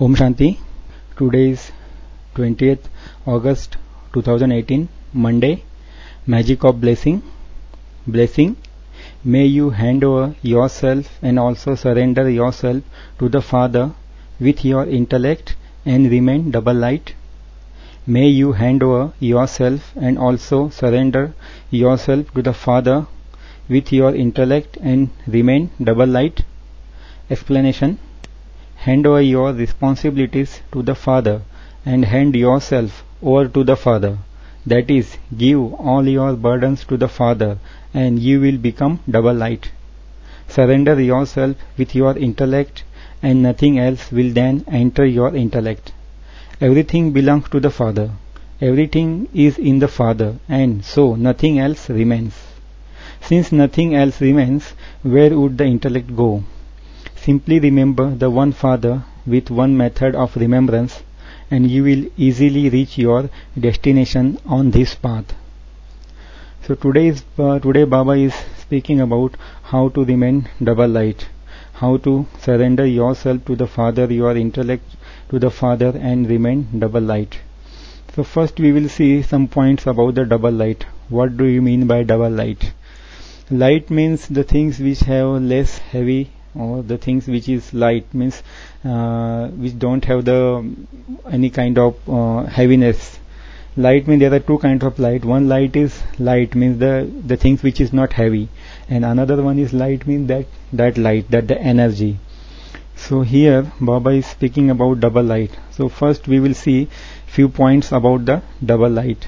Om Shanti. Today is 20th August 2018, Monday. Magic of Blessing. Blessing. May you hand over yourself and also surrender yourself to the Father with your intellect and remain double light. May you hand over yourself and also surrender yourself to the Father with your intellect and remain double light. Explanation. Hand over your responsibilities to the Father and hand yourself over to the Father. That is, give all your burdens to the Father and you will become double light. Surrender yourself with your intellect and nothing else will then enter your intellect. Everything belongs to the Father. Everything is in the Father, and so nothing else remains. Since nothing else remains, where would the intellect go? Simply remember the one Father with one method of remembrance, and you will easily reach your destination on this path. So today Baba is speaking about how to remain double light, how to surrender yourself to the Father, your intellect to the Father, and remain double light. So first we will see some points about the double light. What do you mean by double light? Light means the things which have less heavy, or the things which is light means which don't have the any kind of heaviness. Light means there are two kinds of light. One light is light means the things which is not heavy, and another one is light means that light, that the energy. So here Baba is speaking about double light. So first we will see few points about the double light.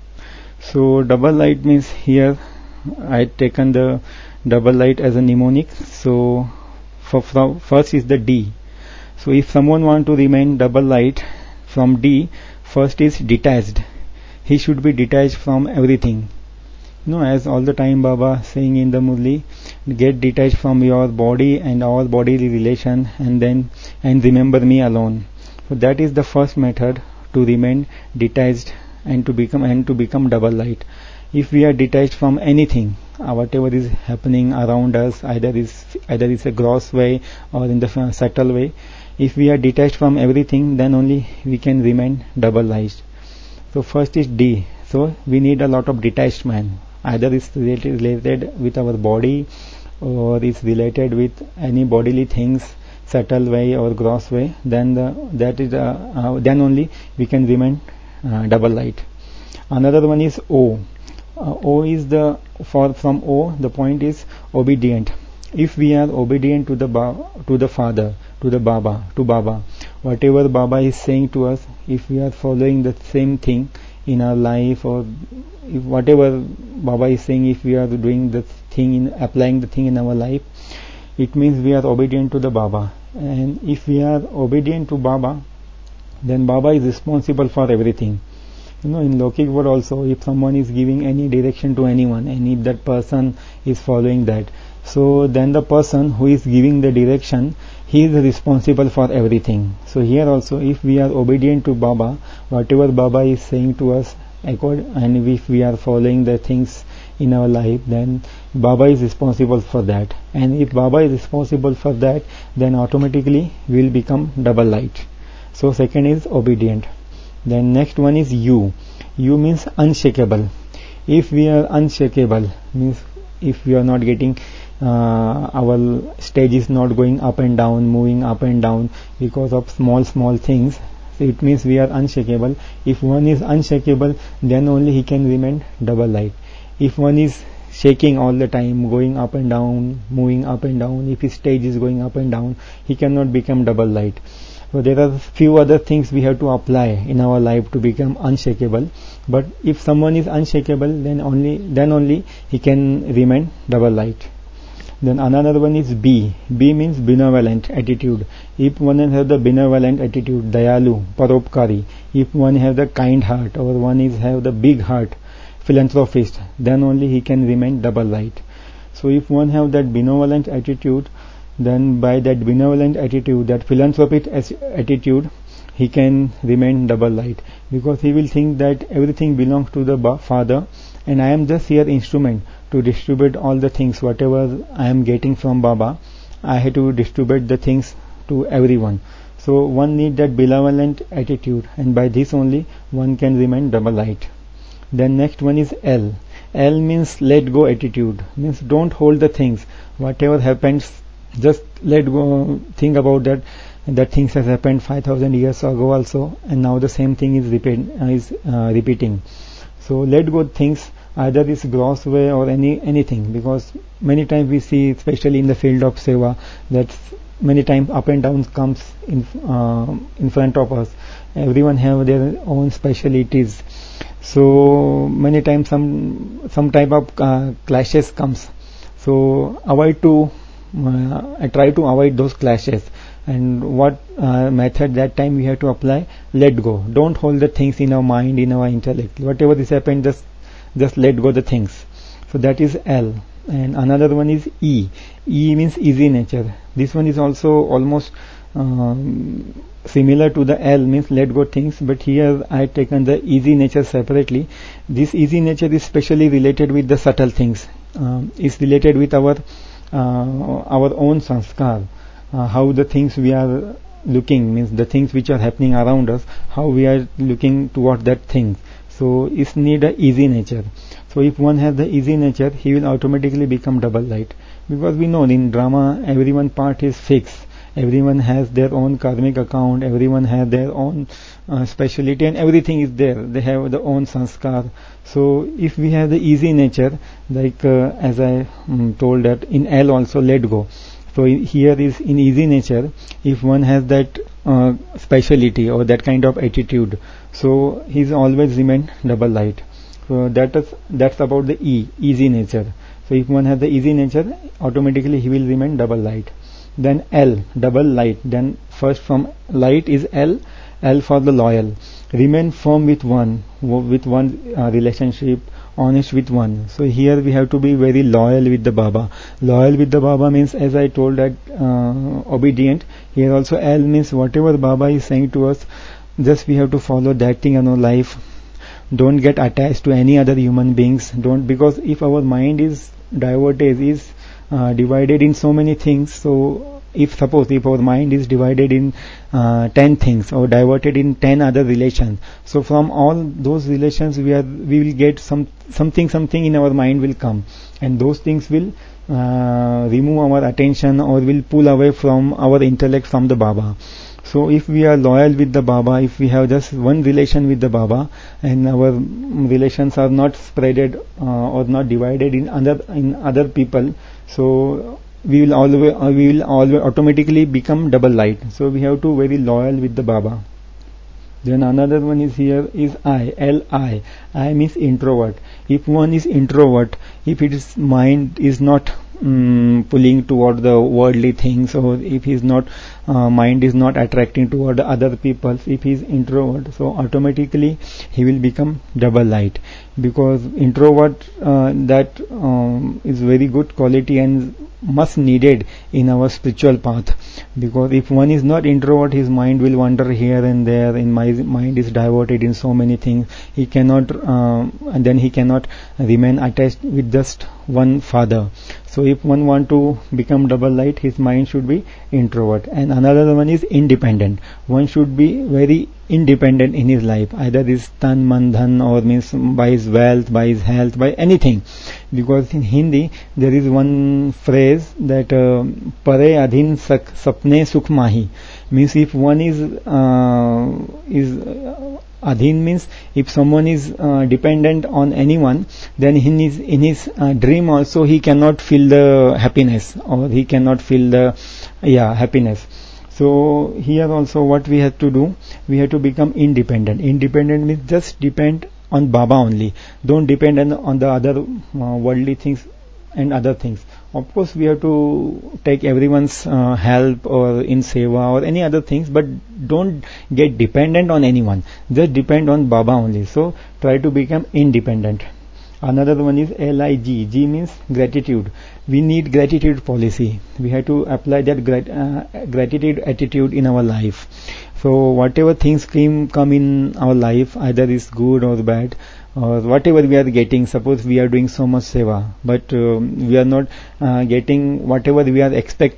So double light means here I taken the double light as a mnemonic. So first is the D. So if someone want to remain double light, from D, first is detached. He should be detached from everything. As all the time Baba saying in the Murli, get detached from your body and all bodily relation, and remember me alone. So that is the first method to remain detached and to become double light. If we are detached from anything, whatever is happening around us, either it's a gross way or in the subtle way, if we are detached from everything, then only we can remain double light. So first is D. So we need a lot of detached man. Either it's related with our body, or it's related with any bodily things, subtle way or gross way. Then then only we can remain double light. Another one is O. O is from O, the point is obedient. If we are obedient to the Father, to the Baba, whatever Baba is saying to us, if we are following the same thing in our life, or if whatever Baba is saying, if we are doing the thing, applying the thing in our life, it means we are obedient to the Baba. And if we are obedient to Baba, then Baba is responsible for everything. In Lokik world also, if someone is giving any direction to anyone, and if that person is following that, so then the person who is giving the direction, he is responsible for everything. So here also, if we are obedient to Baba, whatever Baba is saying to us, and if we are following the things in our life, then Baba is responsible for that. And if Baba is responsible for that, then automatically we will become double light. So second is obedient. Then next one is U. U means unshakable. If we are unshakable, means if we are not getting our stage is not going up and down, moving up and down because of small things, so it means we are unshakable. If one is unshakable, then only he can remain double light. If one is shaking all the time, going up and down, moving up and down, if his stage is going up and down, he cannot become double light. So there are few other things we have to apply in our life to become unshakable. But if someone is unshakable, then only he can remain double light. Then another one is B. B means benevolent attitude. If one has the benevolent attitude, dayalu, paropkari, if one has the kind heart, or one have the big heart, philanthropist, then only he can remain double light. So if one have that benevolent attitude, then by that benevolent attitude, that philanthropic attitude, he can remain double light, because he will think that everything belongs to the Father, and I am just here instrument to distribute all the things, whatever I am getting from Baba, I have to distribute the things to everyone. So one need that benevolent attitude, and by this only one can remain double light. Then next one is L. L means let go attitude, means don't hold the things. Whatever happens, just let go. Think about that things has happened 5,000 years ago also, and now the same thing is repeating. So let go things, either this gross way or anything, because many times we see, especially in the field of seva, that many times up and downs comes in front of us. Everyone have their own specialities. So many times some type of clashes comes. So I try to avoid those clashes. And what method that time we have to apply? Let go. Don't hold the things in our mind, in our intellect. Whatever this happened, just let go the things. So that is L. And another one is E. E means easy nature. This one is also almost similar to the L, means let go things, but here I have taken the easy nature separately. This easy nature is specially related with the subtle things. Is related with our own sanskar. How the things we are looking, means the things which are happening around us, how we are looking toward that thing. So it need a easy nature. So if one has the easy nature, he will automatically become double light, because we know in drama everyone part is fixed. Everyone has their own karmic account, everyone has their own speciality, and everything is there. They have their own sanskar. So if we have the easy nature, like as I told that in L also, let go. So here is in easy nature, if one has that speciality or that kind of attitude, so he's always remain double light. So that's about the easy nature. So if one has the easy nature, automatically he will remain double light. Then L, double light. Then first from light is L. L for the loyal. Remain firm with one relationship, honest with one. So here we have to be very loyal with the Baba. Loyal with the Baba means, as I told, that obedient. Here also L means whatever Baba is saying to us, just we have to follow that thing in our life. Don't get attached to any other human beings. Don't, because if our mind is diverted, is divided in so many things. So if our mind is divided in 10 things or diverted in 10 other relations, so from all those relations we will get something in our mind will come, and those things will remove our attention or will pull away from our intellect from the Baba. So if we are loyal with the Baba, if we have just one relation with the Baba, and our relations are not spreaded or not divided in other people, so we will always automatically become double light. So we have to very loyal with the Baba. Then another one is here is I, L-I. I means introvert. If one is introvert, if his mind is not pulling toward the worldly things, or if his mind is not attracting toward the other people, if he is introvert, so automatically he will become double light. Because introvert, that is very good quality and much needed in our spiritual path. Because if one is not introvert, his mind will wander here and there, and my mind is diverted in so many things. He cannot and then he cannot remain attached with just one father. So if one want to become double light, his mind should be introvert. And another one is independent. One should be very independent in his life, either his tan, man, dhan, or means by his wealth, by his health, by anything. Because in Hindi there is one phrase that pare adhin sapne sukh mahi, means if one is adhin means if someone is dependent on anyone, then in his dream also he cannot feel the happiness, or he cannot feel the happiness. So here also what we have to do, we have to become independent. Independent means just depend on Baba only. Don't depend on the other worldly things and other things. Of course we have to take everyone's help or in seva or any other things, but don't get dependent on anyone. Just depend on Baba only. So try to become independent. Another one is LIG. G means gratitude. We need gratitude policy. We have to apply that gratitude attitude in our life. So whatever things come in our life, either is good or bad, or whatever we are getting, suppose we are doing so much seva, but we are not getting whatever we are expecting,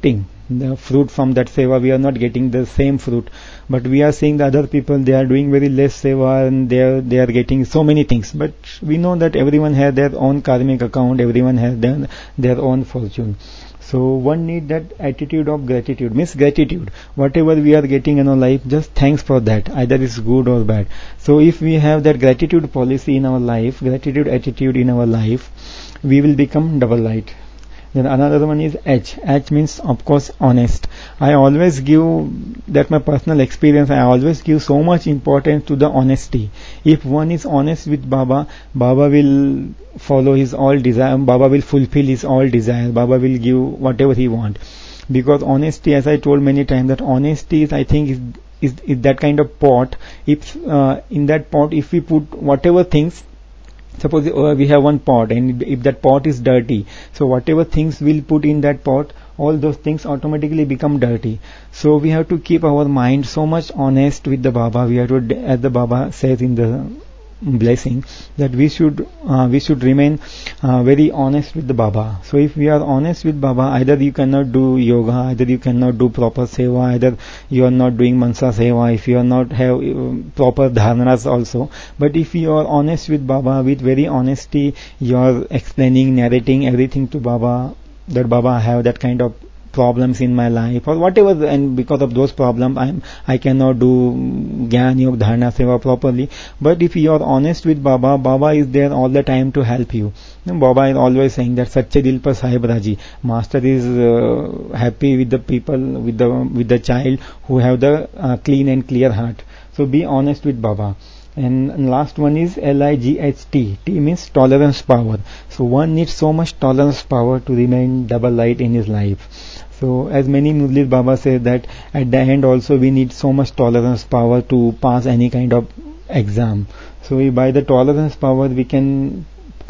the fruit from that seva. We are not getting the same fruit, but we are seeing the other people, they are doing very less seva and they are getting so many things. But we know that everyone has their own karmic account, everyone has their own fortune. So one need that attitude of gratitude, means gratitude. Whatever we are getting in our life, just thanks for that, either it's good or bad. So if we have that gratitude policy in our life, gratitude attitude in our life, we will become double light. Then another one is H. H means, of course, honest. I always give, that my personal experience, I always give so much importance to the honesty. If one is honest with Baba, Baba will follow his all desire, Baba will fulfill his all desire, Baba will give whatever he want. Because honesty, as I told many times, that honesty is, I think, is that kind of pot. If in that pot, if we put whatever things, suppose we have one pot, and if that pot is dirty, so whatever things we'll put in that pot, all those things automatically become dirty. So we have to keep our mind so much honest with the Baba. We have to, as the Baba says in the blessing, that we should remain very honest with the Baba. So if we are honest with Baba, either you cannot do yoga, either you cannot do proper seva, either you are not doing mansa seva, if you are not have proper dharnas also. But if you are honest with Baba, with very honesty, you are explaining, narrating everything to Baba, that Baba, I have that kind of problems in my life or whatever, and because of those problems I cannot do Gyan Yoga Dharana Seva properly. But if you are honest with Baba, Baba is there all the time to help you. Baba is always saying that Sache Dil Par Sahib Raji. Master is happy with the people, with the child who have the clean and clear heart. So be honest with Baba. And last one is LIGHT. T means tolerance power. So one needs so much tolerance power to remain double light in his life. So as many Murlis Baba said that at the end also we need so much tolerance power to pass any kind of exam. So by the tolerance power we can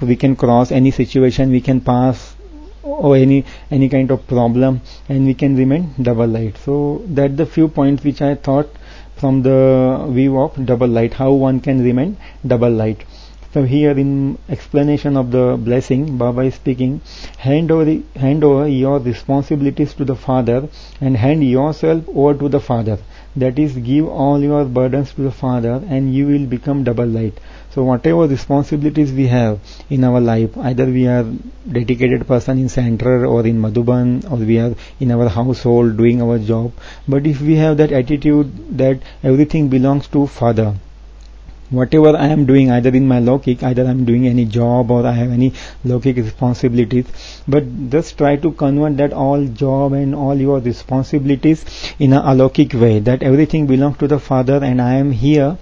cross any situation, we can pass or any kind of problem, and we can remain double light. So that the few points which I thought from the view of double light, how one can remain double light. So here in explanation of the blessing, Baba is speaking, hand over your responsibilities to the Father and hand yourself over to the Father. That is, give all your burdens to the Father and you will become double light. So whatever responsibilities we have in our life, either we are dedicated person in center or in Madhuban, or we are in our household doing our job, but if we have that attitude that everything belongs to Father, whatever I am doing, either in my Lokik, either I am doing any job or I have any Lokik responsibilities, but just try to convert that all job and all your responsibilities in a Alokik way, that everything belongs to the Father and I am here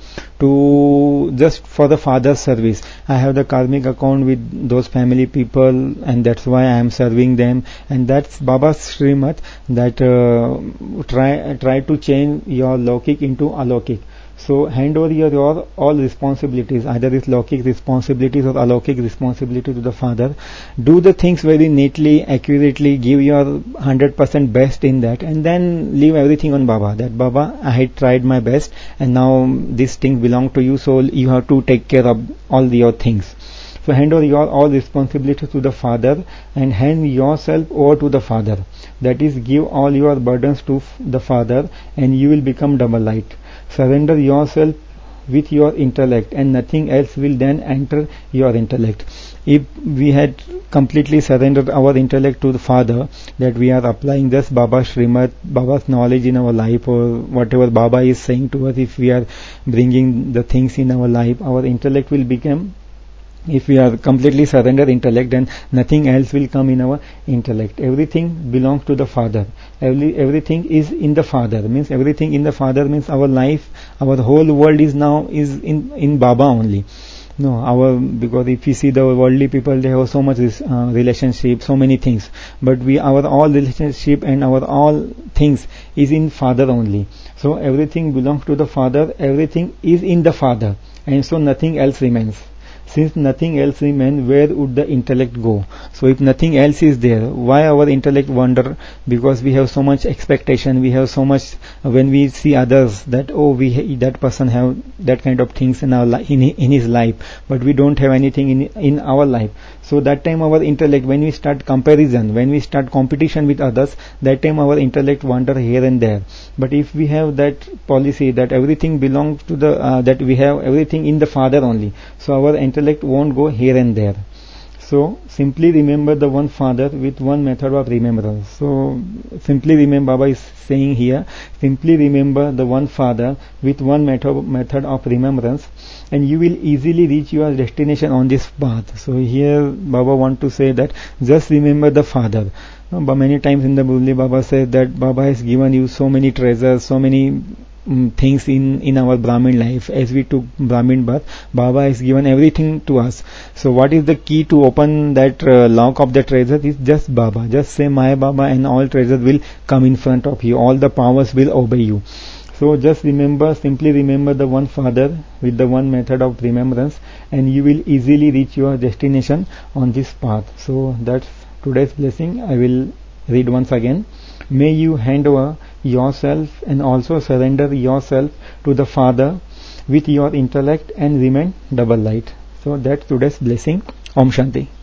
to just for the Father's service. I have the karmic account with those family people and that's why I am serving them, and that's Baba's Srimad, that try to change your Lokik into Alokik. So hand over your all responsibilities, either it's Lokik responsibilities or Alokik responsibility to the Father. Do the things very neatly, accurately, give your 100% best in that, and then leave everything on Baba. That Baba, I had tried my best and now these things belong to you, so you have to take care of all your things. So hand over your all responsibilities to the Father and hand yourself over to the Father. That is, give all your burdens to the Father and you will become double light. Surrender yourself with your intellect and nothing else will then enter your intellect. If we had completely surrendered our intellect to the Father, that we are applying this Baba Srimad, Baba's knowledge in our life, or whatever Baba is saying to us, if we are bringing the things in our life, our intellect will become, if we are completely surrendered intellect, then nothing else will come in our intellect. Everything belongs to the Father. Everything is in the Father. Means everything in the Father means our life, our whole world is now in Baba only. No, because if you see the worldly people, they have so much relationship, so many things. But our all relationship and our all things is in Father only. So everything belongs to the Father. Everything is in the Father, and so nothing else remains. Since nothing else remains, where would the intellect go? So if nothing else is there, why our intellect wander? Because we have so much expectation, we have so much when we see others that that person have that kind of things in our in his life, but we don't have anything in our life. So that time our intellect, when we start comparison, when we start competition with others, that time our intellect wander here and there. But if we have that policy that everything belongs to the that we have everything in the Father only, so our intellect won't go here and there. So simply remember the one Father with one method of remembrance. So simply remember, Baba is saying here, simply remember the one Father with one method of remembrance, and you will easily reach your destination on this path. So here Baba want to say that just remember the Father. But many times in the Murli, Baba says that Baba has given you so many treasures, so many things in our Brahmin life. As we took Brahmin birth, Baba has given everything to us. So what is the key to open that lock of the treasure? Is just Baba. Just say my Baba and all treasures will come in front of you. All the powers will obey you. So just remember, simply remember the one Father with the one method of remembrance, and you will easily reach your destination on this path. So that's today's blessing. I will read once again. May you hand over yourself and also surrender yourself to the Father with your intellect and remain double light. So that's today's blessing. Om Shanti.